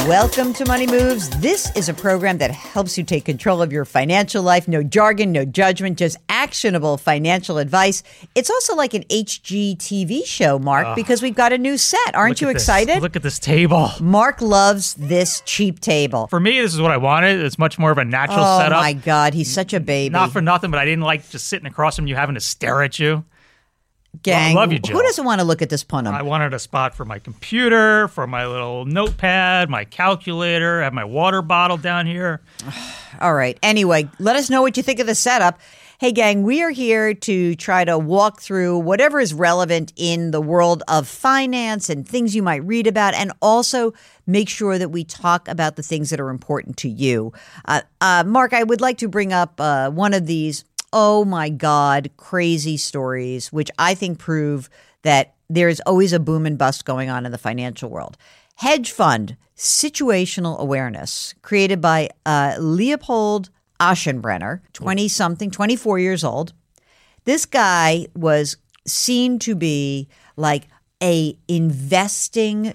Welcome to Money Moves. This is a program that helps you take control of your financial life. No jargon, no judgment, just actionable financial advice. It's also like an HGTV show, Mark, because we've got a new set. Aren't you excited? Look at this table. Mark loves this cheap table. For me, this is what I wanted. It's much more of a natural setup. Oh, my God. He's such a baby. Not for nothing, but I didn't like just sitting across from you having to stare at you. Gang, I love you, Jill. Who doesn't want to look at this punum? I wanted a spot for my computer, for my little notepad, my calculator, I have my water bottle down here. All right. Anyway, let us know what you think of the setup. Hey, gang, we are here to try to walk through whatever is relevant in the world of finance and things you might read about, and also make sure that we talk about the things that are important to you. Mark, I would like to bring up one of these, oh my God, crazy stories, which I think prove that there is always a boom and bust going on in the financial world. Hedge fund situational awareness, created by Leopold Aschenbrenner, 20-something, 24 years old. This guy was seen to be like a investing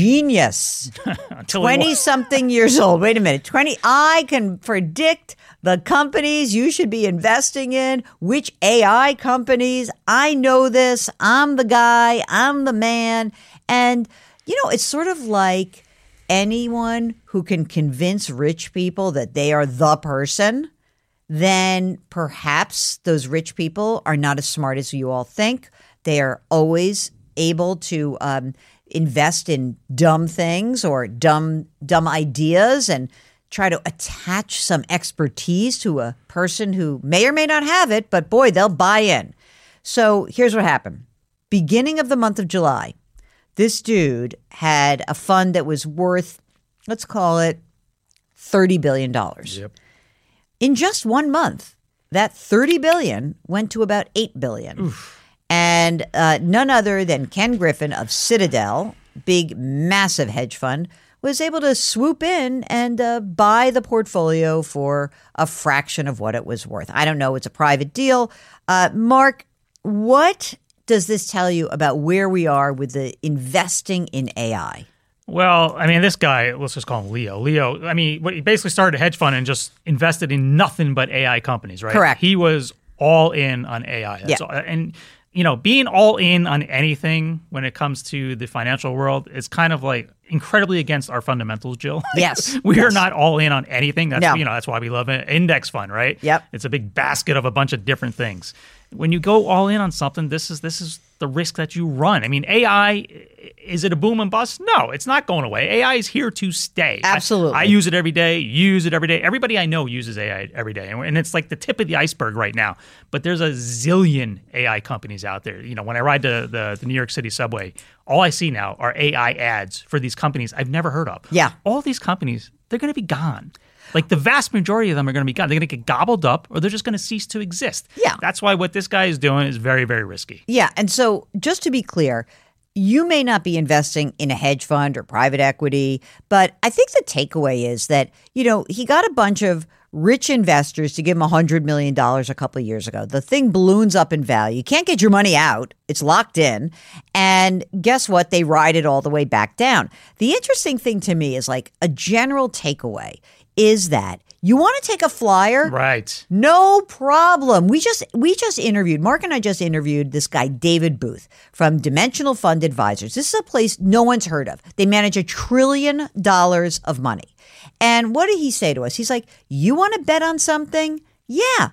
genius. 20-something years old. Wait a minute. I can predict the companies you should be investing in, which AI companies. I know this. I'm the guy. I'm the man. And, you know, it's sort of like anyone who can convince rich people that they are the person, then perhaps those rich people are not as smart as you all think. They are always able to invest in dumb things or dumb ideas and try to attach some expertise to a person who may or may not have it, but boy, they'll buy in. So here's what happened. Beginning of the month of July, this dude had a fund that was worth, let's call it $30 billion. Yep. In just 1 month, that $30 billion went to about $8 billion. Oof. And none other than Ken Griffin of Citadel, big, massive hedge fund, was able to swoop in and buy the portfolio for a fraction of what it was worth. I don't know. It's a private deal. Mark, what does this tell you about where we are with the investing in AI? Well, I mean, this guy, let's just call him Leo. Leo, I mean, he basically started a hedge fund and just invested in nothing but AI companies, right? Correct. He was all in on AI. That's all. And, you know, being all in on anything when it comes to the financial world is kind of like incredibly against our fundamentals, Jill. Yes. We are not all in on anything. That's, No. you know, that's why we love an index fund, right? Yep. It's a big basket of a bunch of different things. When you go all in on something, this is the risk that you run. I mean, AI, is it a boom and bust? No, it's not going away. AI is here to stay. Absolutely. I use it every day. You use it every day. Everybody I know uses AI every day. And it's like the tip of the iceberg right now. But there's a zillion AI companies out there. You know, when I ride the New York City subway, all I see now are AI ads for these companies I've never heard of. Yeah. All these companies, they're going to be gone. Like the vast majority of them are going to be gone. They're going to get gobbled up or they're just going to cease to exist. Yeah. That's why what this guy is doing is very, very risky. Yeah. And so just to be clear, you may not be investing in a hedge fund or private equity, but I think the takeaway is that, you know, he got a bunch of rich investors to give him $100 million a couple of years ago. The thing balloons up in value. You can't get your money out. It's locked in. And guess what? They ride it all the way back down. The interesting thing to me is like a general takeaway is that you want to take a flyer? Right. No problem. We just interviewed, Mark and I just interviewed this guy, David Booth from Dimensional Fund Advisors. This is a place no one's heard of. They manage $1 trillion of money. And what did he say to us? He's like, you want to bet on something? Yeah,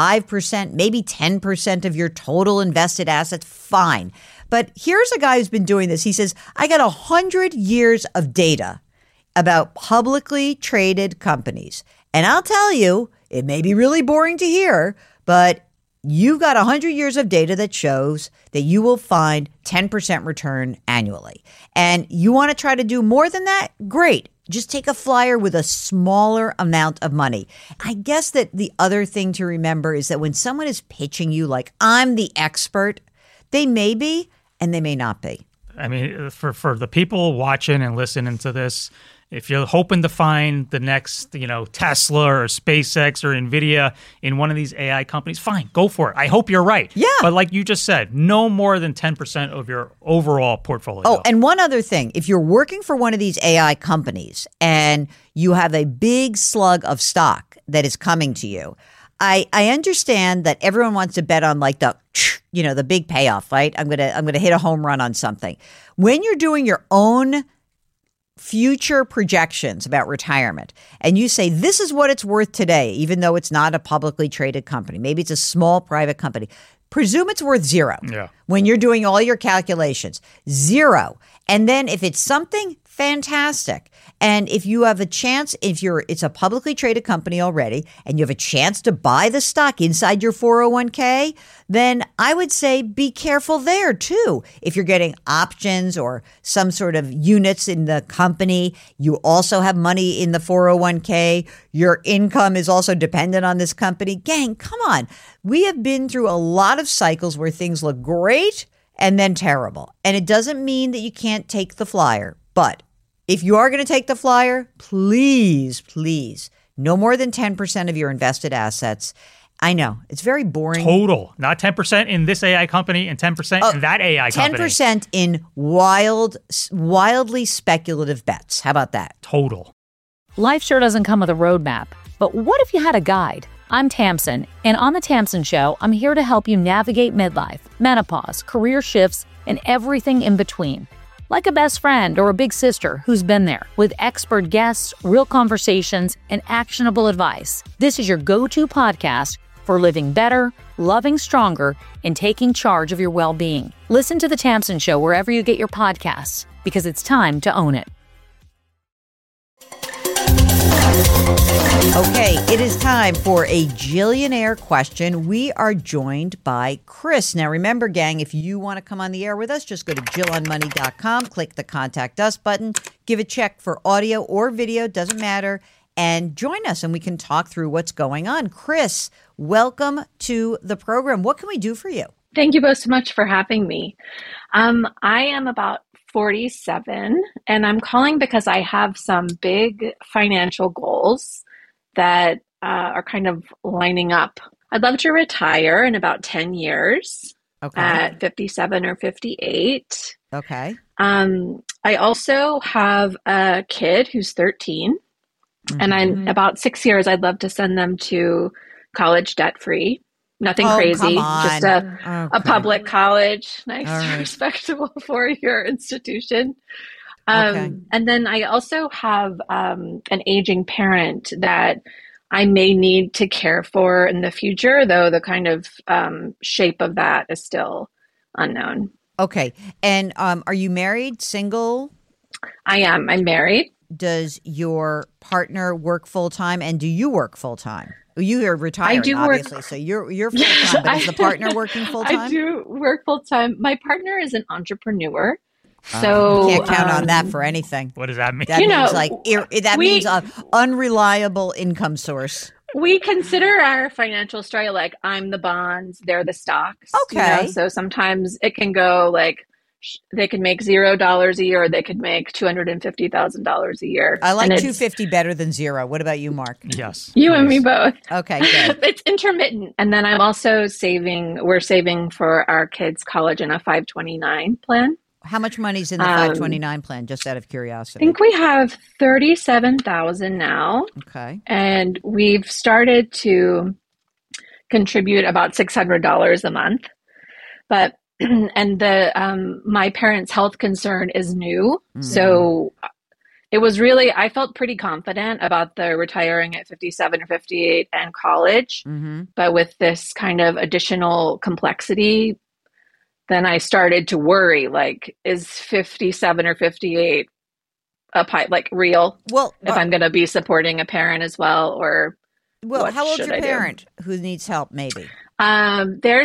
5%, maybe 10% of your total invested assets, fine. But here's a guy who's been doing this. He says, I got 100 years of data about publicly traded companies. And I'll tell you, it may be really boring to hear, but you've got 100 years of data that shows that you will find 10% return annually. And you want to try to do more than that? Great. Just take a flyer with a smaller amount of money. I guess that the other thing to remember is that when someone is pitching you like, I'm the expert, they may be and they may not be. I mean, for the people watching and listening to this, If you're hoping to find the next, Tesla or SpaceX or NVIDIA in one of these AI companies, fine, go for it. I hope you're right. Yeah. But like you just said, no more than 10% of your overall portfolio. Oh, and one other thing. If you're working for one of these AI companies and you have a big slug of stock that is coming to you, I understand that everyone wants to bet on like the big payoff, right? I'm gonna hit a home run on something. When you're doing your own future projections about retirement and you say this is what it's worth today, even though it's not a publicly traded company, maybe it's a small private company, presume it's worth zero. Yeah. When you're doing all your calculations, zero. And then if it's something, fantastic. And if you have a chance, it's a publicly traded company already, and you have a chance to buy the stock inside your 401k, then I would say be careful there too. If you're getting options or some sort of units in the company, you also have money in the 401k. Your income is also dependent on this company. Gang, come on. We have been through a lot of cycles where things look great and then terrible. And it doesn't mean that you can't take the flyer, but if you are going to take the flyer, please, no more than 10% of your invested assets. I know, it's very boring. Total, not 10% in this AI company and 10% in that AI company. 10% in wildly speculative bets. How about that? Total. Life sure doesn't come with a roadmap, but what if you had a guide? I'm Tamsin, and on The Tamsin Show, I'm here to help you navigate midlife, menopause, career shifts, and everything in between. Like a best friend or a big sister who's been there, with expert guests, real conversations, and actionable advice. This is your go-to podcast for living better, loving stronger, and taking charge of your well-being. Listen to The Tamsin Show wherever you get your podcasts, because it's time to own it. Okay, it is time for a Jillionaire question. We are joined by Chris. Now, remember, gang, if you want to come on the air with us, just go to JillOnMoney.com, click the Contact Us button, give a check for audio or video, doesn't matter, and join us, and we can talk through what's going on. Chris, welcome to the program. What can we do for you? Thank you both so much for having me. I am about 47, and I'm calling because I have some big financial goals that are kind of lining up. I'd love to retire in about 10 years at 57 or 58. Okay. I also have a kid who's 13, and in about 6 years, I'd love to send them to college debt-free. Nothing crazy, just a public college, nice, respectable four-year institution. And then I also have an aging parent that I may need to care for in the future, though the kind of shape of that is still unknown. Okay. And are you married, single? I am. I'm married. Does your partner work full-time, and do you work full-time? You are retiring, I do obviously, so you're full-time, but is the partner working full-time? I do work full-time. My partner is an entrepreneur. So you can't count on that for anything. What does that mean? That means an unreliable income source. We consider our financial story like I'm the bonds, they're the stocks. Okay. So sometimes it can go like they can make $0 a year, or they could make $250,000 a year. I like $250 better than zero. What about you, Mark? Yes. You and me both. Okay, good. It's intermittent. And then I'm also we're saving for our kids' college in a 529 plan. How much money's in the 529 plan, just out of curiosity? I think we have $37,000 now. Okay. And we've started to contribute about $600 a month. But and my parents' health concern is new. Mm-hmm. So it was really, I felt pretty confident about the retiring at 57 or 58 and college. Mm-hmm. But with this kind of additional complexity, then I started to worry, like, is 57 or 58 real? Well, if I'm going to be supporting a parent as well, or how old's your parent who needs help, maybe? They're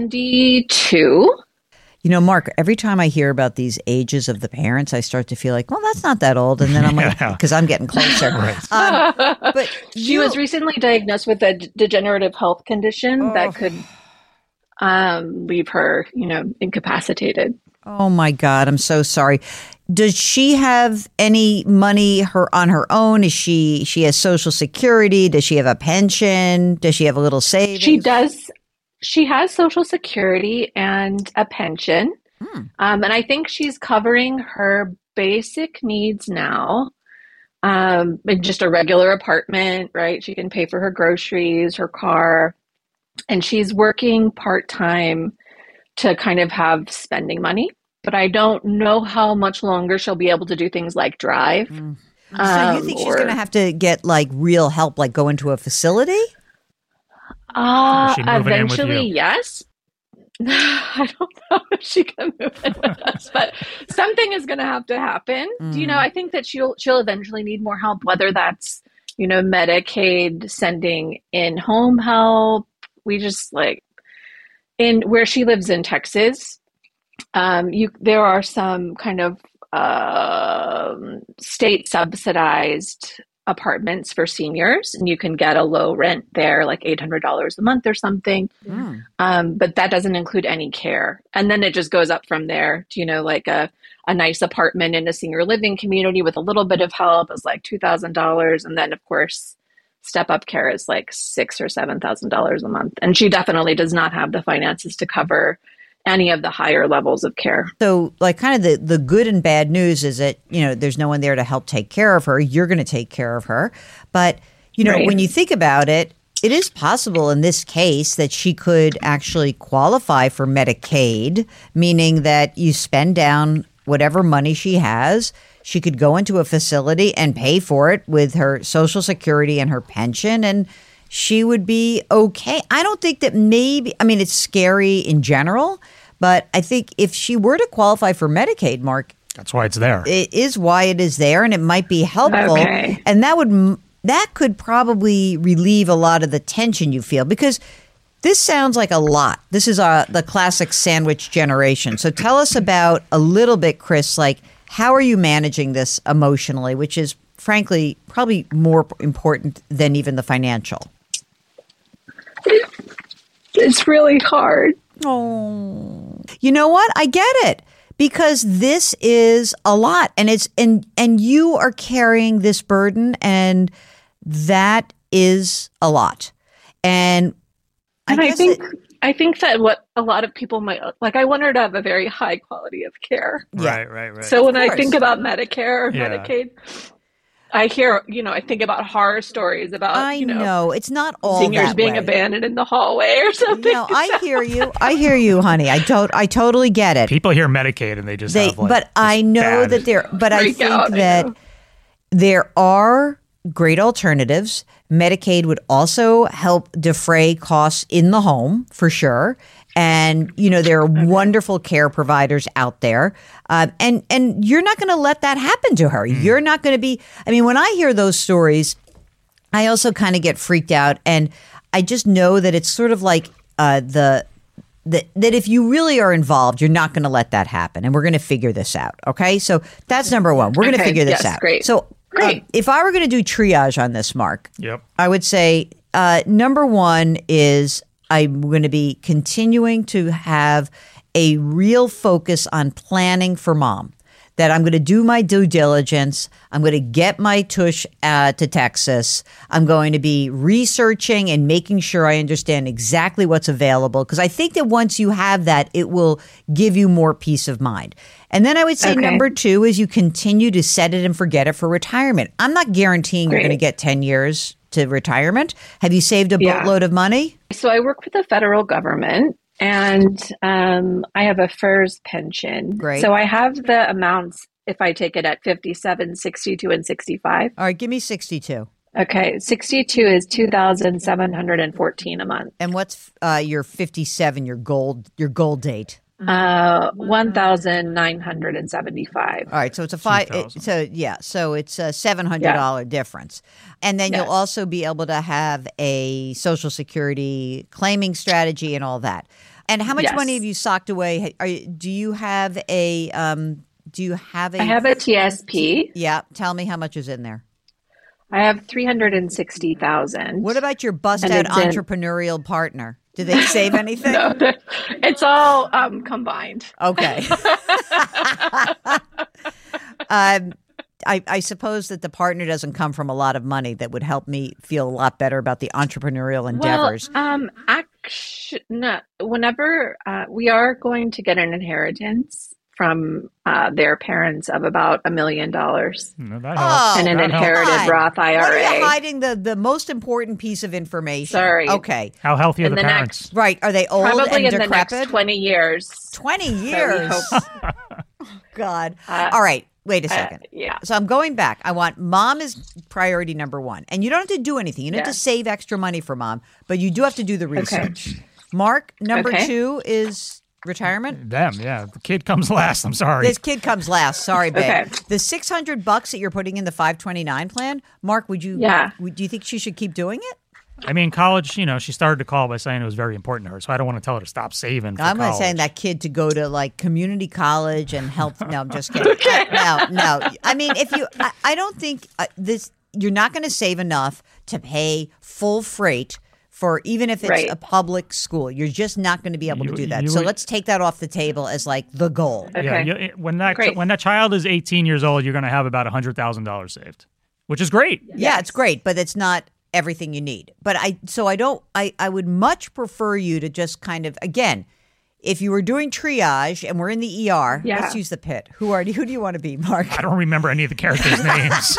72. You know, Mark, every time I hear about these ages of the parents, I start to feel like, well, that's not that old. And then I'm like, because I'm getting closer. But she was recently diagnosed with a degenerative health condition that could leave her, incapacitated. Oh my God, I'm so sorry. Does she have any money on her own? Is she has Social Security? Does she have a pension? Does she have a little savings? She does. She has Social Security and a pension. And I think she's covering her basic needs now. In just a regular apartment, right? She can pay for her groceries, her car, and she's working part-time to kind of have spending money. But I don't know how much longer she'll be able to do things like drive. So you think she's going to have to get like real help, like go into a facility? Is she moving in with Eventually, you? yes. I don't know if she can move in with us, but something is going to have to happen. I think that she'll eventually need more help, whether that's, Medicaid sending in-home help. We just in where she lives in Texas, there are some kind of state subsidized apartments for seniors, and you can get a low rent there, like $800 a month or something. But that doesn't include any care. And then it just goes up from there to, like a nice apartment in a senior living community with a little bit of help is like $2,000. And then of course, step up care is like $6,000 or $7,000 a month. And she definitely does not have the finances to cover any of the higher levels of care. So like kind of the good and bad news is that, there's no one there to help take care of her. You're going to take care of her. But, Right. when you think about it, it is possible in this case that she could actually qualify for Medicaid, meaning that you spend down whatever money she has. She could go into a facility and pay for it with her Social Security and her pension, and she would be okay. I don't think that it's scary in general, but I think if she were to qualify for Medicaid, Mark, That's why it's there. it is why it is there, and it might be helpful. Okay. And that could probably relieve a lot of the tension you feel, because this sounds like a lot. This is the classic sandwich generation. So tell us about a little bit, Chris, like how are you managing this emotionally, which is frankly probably more important than even the financial. It's really hard. Oh, you know what? I get it, because this is a lot, and and you are carrying this burden, and that is a lot. And I think that what a lot of people might I want her to have a very high quality of care. Yeah. Right. So when I course. think about Medicare or Yeah. Medicaid, I hear, I think about horror stories about, I know it's not all seniors that being way. abandoned in the hallway or something. No, I hear you. I hear you, honey. I totally get it. People hear Medicaid and they just have like But I this know bad- but I Freak think out, I that know. there are great alternatives. Medicaid would also help defray costs in the home for sure. And, there are wonderful care providers out there. And you're not going to let that happen to her. You're not going to be, when I hear those stories, I also kind of get freaked out. And I just know that it's sort of like that if you really are involved, you're not going to let that happen. And we're going to figure this out. Okay. So that's number one. We're going to Okay, figure this yes, out. great. So Great. if I were going to do triage on this, Mark, Yep. I would say number one is I'm going to be continuing to have a real focus on planning for mom. That I'm going to do my due diligence. I'm going to get my tush to Texas. I'm going to be researching and making sure I understand exactly what's available, because I think that once you have that, it will give you more peace of mind. And then I would say Okay. number two is you continue to set it and forget it for retirement. I'm not guaranteeing you're Great. going to get 10 years to retirement. Have you saved a Yeah. boatload of money? So I work with the federal government, and I have a FERS pension. Great. So I have the amounts if I take it at 57, 62, and 65. All right, give me 62. Okay, 62 is 2,714 a month. And what's your 57, your gold date? 1,975. All right, so it's a five. 2,000. So it's a $700 difference, and then you'll Yes. also be able to have a Social Security claiming strategy and all that. And how much Yes. money have you socked away? Do you have a? I have a TSP. Yeah, tell me how much is in there. I have 360,000. What about your bust And out it's in- entrepreneurial partner? Do they save anything? No, it's all combined. Okay. I suppose that the partner doesn't come from a lot of money that would help me feel a lot better about the entrepreneurial endeavors. Well, actually, no. Whenever we are going to get an inheritance from their parents of about $1 million, That helps. and an That inherited helps. Roth Why are you IRA. hiding the most important piece of information? Sorry. Okay. How healthy are In the the parents? Right. Are they old Probably and in the decrepit? next 20 years. 20 So we years. hope- God. All right. Wait a second. yeah. So I'm going back. I want mom is priority number one. And you don't have to do anything. You don't have to Yes. save extra money for mom, but you do have to do the research. Mark, number Okay. 2 is retirement. Them, yeah. The kid comes last. I'm sorry. This kid comes last. Sorry, babe. Okay. The $600 that you're putting in the 529 plan, Mark, do you think she should keep doing it? I mean, college, she started to call by saying it was very important to her. So I don't want to tell her to stop saving for I'm not college. saying that kid to go to like community college and help. No, I'm just kidding. No. I mean, I don't think you're not going to save enough to pay full freight for even if it's Right. a public school. You're just not going to be able to do that. you So would- let's take that off the table as like the goal. Okay. Yeah, when Great. that child is 18 years old, you're going to have about $100,000 saved, which is great. Yeah, it's great, but it's not everything you need. But I would much prefer you to just kind of, again, if you were doing triage and we're in the ER, Yeah. let's use the pit. Who do you want to be, Mark? I don't remember any of the characters' names.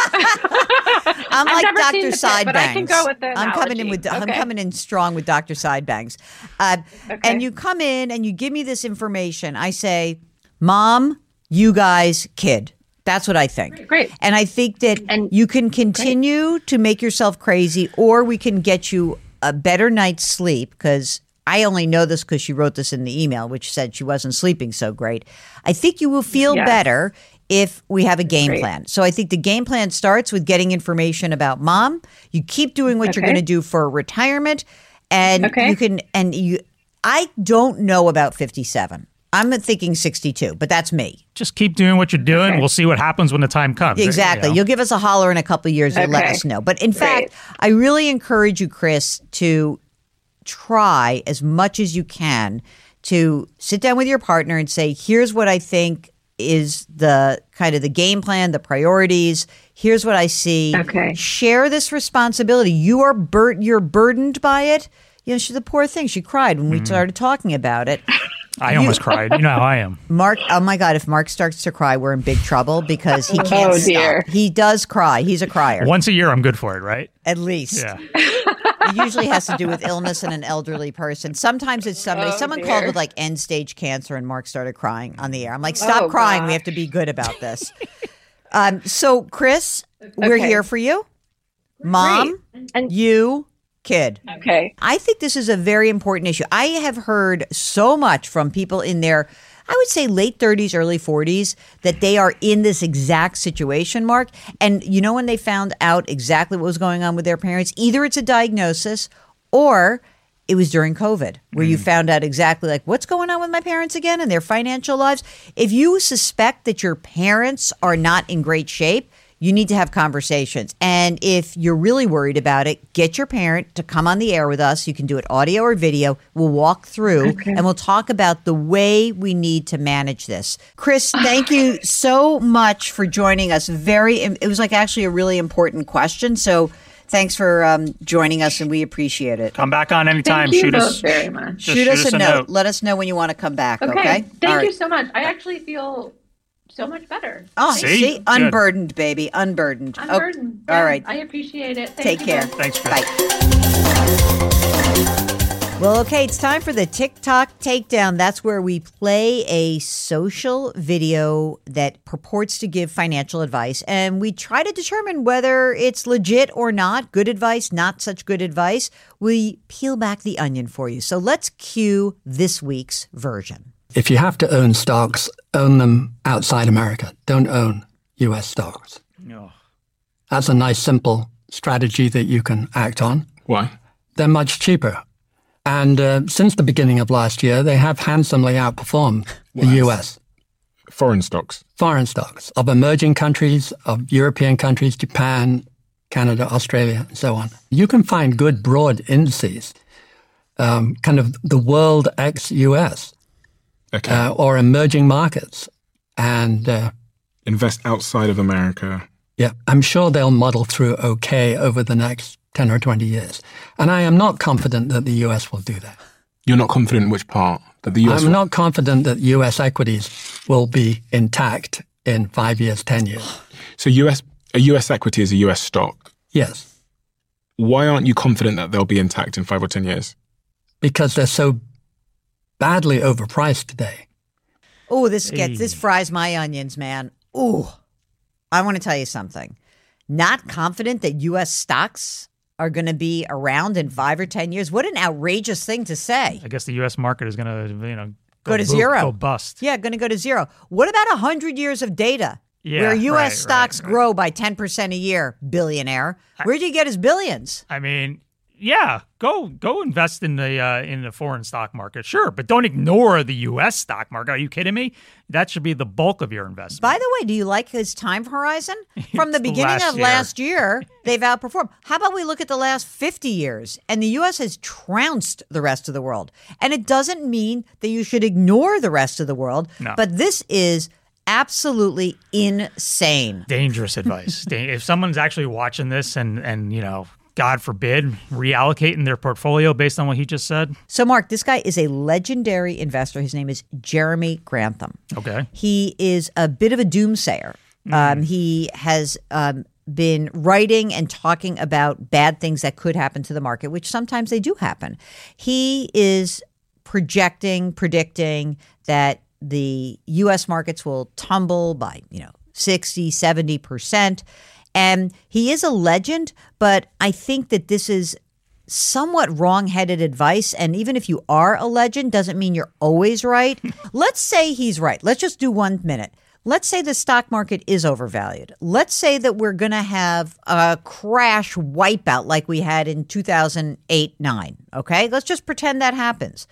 I'm I've like never Dr. seen the pit, but I can Sidebangs. go with the I'm coming in analogy. I'm Okay. coming in strong with Dr. Sidebangs. Okay. And you come in and you give me this information. I say, Mom, you guys, kid. That's what I think. Great. And I think that And- you can continue to make yourself crazy, or we can get you a better night's sleep, because I only know this because she wrote this in the email, which said she wasn't sleeping so great. I think you will feel Yes. better if we have a game Great. plan. So I think the game plan starts with getting information about mom. You keep doing what you're Okay. going to do for retirement, and Okay. you can. And you, I don't know about 57. I'm thinking 62, but that's me. Just keep doing what you're doing. Okay. We'll see what happens when the time comes. Exactly. You'll give us a holler in a couple of years. You'll let Okay. us know. But in Great. fact, I really encourage you, Chris, to try as much as you can to sit down with your partner and say, here's what I think is the kind of the game plan, the priorities. Here's what I see. Okay. Share this responsibility. You're burdened by it. She's a poor thing. She cried when we started talking about it. I almost cried. You know how I am. Mark, oh my God, if Mark starts to cry, we're in big trouble because he can't Oh, stop. dear. He does cry. He's a crier, Once a year, I'm good for it, right? at least. Yeah. It usually has to do with illness in an elderly person. Sometimes it's somebody. Oh, Someone dear. called with like end stage cancer, and Mark started crying on the air. I'm like, stop crying. We gosh. have to be good about this. So, Chris, we're Okay. here for you, Mom, And you, kid. okay. I think this is a very important issue. I have heard so much from people in their, I would say, late 30s, early 40s, that they are in this exact situation, Mark. And when they found out exactly what was going on with their parents, either it's a diagnosis or it was during COVID, where you found out exactly like what's going on with my parents again and their financial lives. If you suspect that your parents are not in great shape, you need to have conversations. And if you're really worried about it, get your parent to come on the air with us. You can do it audio or video. We'll walk through and we'll talk about the way we need to manage this. Chris, thank you so much for joining us. It was like actually a really important question. So thanks for joining us, and we appreciate it. Come back on anytime. Thank you Shoot both us. very much. Just Shoot us a note. Let us know when you want to come back, okay? Okay. All Thank right. you so much. I actually feel so much better. Oh, See? see? Good. Unburdened, baby. Unburdened. I'm Oh, burdened. all right. I appreciate it. Take Thank you care. both. Thanks, Chris. Bye. Well, okay, it's time for the TikTok Takedown. That's where we play a social video that purports to give financial advice, and we try to determine whether it's legit or not. Good advice, not such good advice. We peel back the onion for you. So let's cue this week's version. If you have to own stocks, own them outside America. Don't own U.S. stocks. Oh. That's a nice, simple strategy that you can act on. Why? They're much cheaper. And since the beginning of last year, they have handsomely outperformed the U.S. Foreign stocks. foreign stocks of emerging countries, of European countries, Japan, Canada, Australia, and so on. You can find good broad indices kind of the world ex-US Okay. or emerging markets. And Invest outside of America. yeah, I'm sure they'll muddle through okay over the next 10 or 20 years. And I am not confident that the US will do that. You're not confident in which part? That the US I'm not confident that US equities will be intact in 5 years, 10 years. So a US equity is a US stock. Yes, Why aren't you confident that they'll be intact in 5 or 10 years? because they're so badly overpriced today. Oh, this fries my onions, man. Ooh, I want to tell you something. Not confident that U.S. stocks are going to be around in 5 or 10 years. What an outrageous thing to say. I guess the U.S. market is going to Go to zero. go bust. Yeah, going to go to zero. What about 100 years of data where U.S. stocks grow by 10% a year, billionaire? Where do you get his billions? I mean, yeah, go invest in the foreign stock market, sure, but don't ignore the U.S. stock market. Are you kidding me? That should be the bulk of your investment. By the way, do you like his time horizon? From the It's beginning of year. last year, they've outperformed. How about we look at the last 50 years? And the U.S. has trounced the rest of the world. And it doesn't mean that you should ignore the rest of the world, No. but this is absolutely insane. Dangerous advice. If someone's actually watching this and God forbid, reallocating their portfolio based on what he just said. So, Mark, this guy is a legendary investor. His name is Jeremy Grantham. Okay. He is a bit of a doomsayer. He has been writing and talking about bad things that could happen to the market, which sometimes they do happen. He is predicting that the U.S. markets will tumble by, 60, 70%. And he is a legend, but I think that this is somewhat wrong-headed advice. And even if you are a legend, doesn't mean you're always right. Let's say he's right. Let's just do 1 minute. Let's say the stock market is overvalued. Let's say that we're going to have a crash wipeout like we had in 2008-9. Okay, let's just pretend that happens.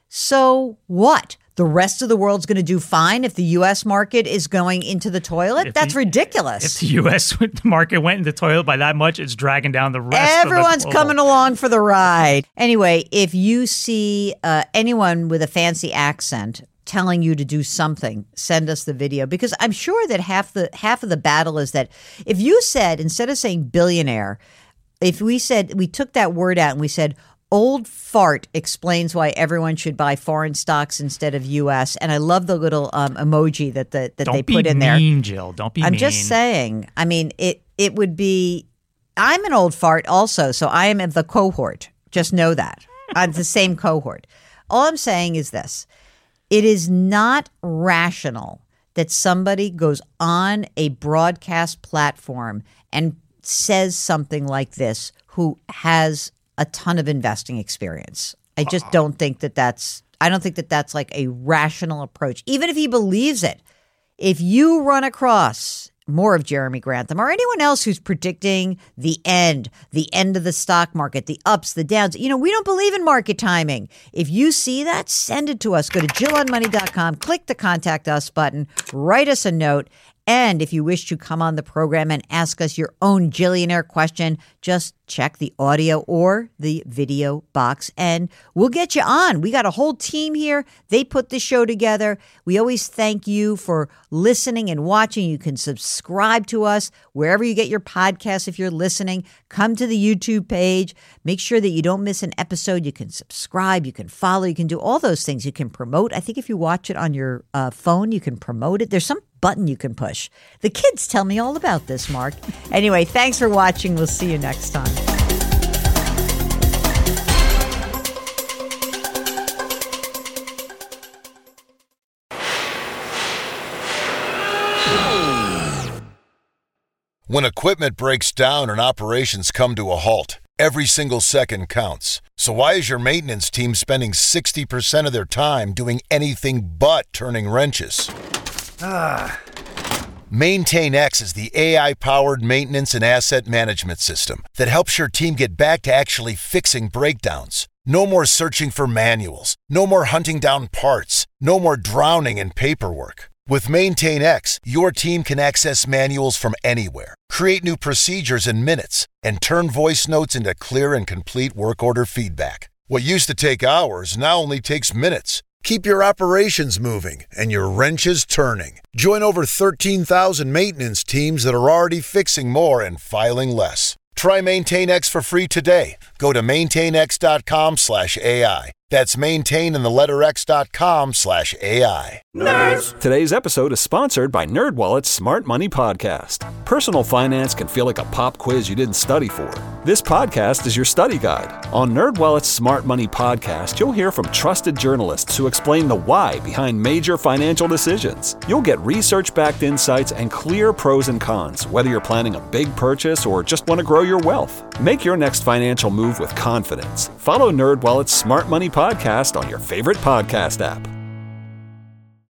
So what? The rest of the world's going to do fine if the U.S. market is going into the toilet? That's ridiculous. If the U.S. market went in the toilet by that much, it's dragging down the rest Everyone's of the global. coming along for the ride. Anyway, if you see anyone with a fancy accent telling you to do something, send us the video, because I'm sure that half of the battle is that if you said, instead of saying billionaire, if we took that word out and we said, old fart explains why everyone should buy foreign stocks instead of U.S. And I love the little emoji that they put in there. Don't be mean, Jill. Don't be mean. I'm just saying. I mean, it would be. I'm an old fart also, so I am of the cohort. Just know that. I'm the same cohort. All I'm saying is this: it is not rational that somebody goes on a broadcast platform and says something like this who has a ton of investing experience. I just don't think that's like a rational approach. Even if he believes it, if you run across more of Jeremy Grantham or anyone else who's predicting the end of the stock market, the ups, the downs, we don't believe in market timing. If you see that, send it to us. Go to JillOnMoney.com, click the contact us button, write us a note. And if you wish to come on the program and ask us your own Jillionaire question, just check the audio or the video box and we'll get you on. We got a whole team here. They put the show together. We always thank you for listening and watching. You can subscribe to us wherever you get your podcasts. If you're listening, come to the YouTube page. Make sure that you don't miss an episode. You can subscribe, you can follow, you can do all those things. You can promote. I think if you watch it on your phone, you can promote it. There's some button you can push. The kids tell me all about this, Mark. Anyway, thanks for watching. We'll see you next time. When equipment breaks down and operations come to a halt, every single second counts. So why is your maintenance team spending 60% of their time doing anything but turning wrenches? MaintainX is the AI-powered maintenance and asset management system that helps your team get back to actually fixing breakdowns. No more searching for manuals. No more hunting down parts. No more drowning in paperwork. With MaintainX, your team can access manuals from anywhere, create new procedures in minutes, and turn voice notes into clear and complete work order feedback. What used to take hours now only takes minutes. Keep your operations moving and your wrenches turning. Join over 13,000 maintenance teams that are already fixing more and filing less. Try MaintainX for free today. Go to maintainx.com/AI. That's maintain and the letter x.com/AI. Nerds! Today's episode is sponsored by NerdWallet's Smart Money Podcast. Personal finance can feel like a pop quiz you didn't study for. This podcast is your study guide. On NerdWallet's Smart Money Podcast, you'll hear from trusted journalists who explain the why behind major financial decisions. You'll get research-backed insights and clear pros and cons, whether you're planning a big purchase or just want to grow your wealth. Make your next financial move with confidence. Follow NerdWallet's Smart Money Podcast on your favorite podcast app.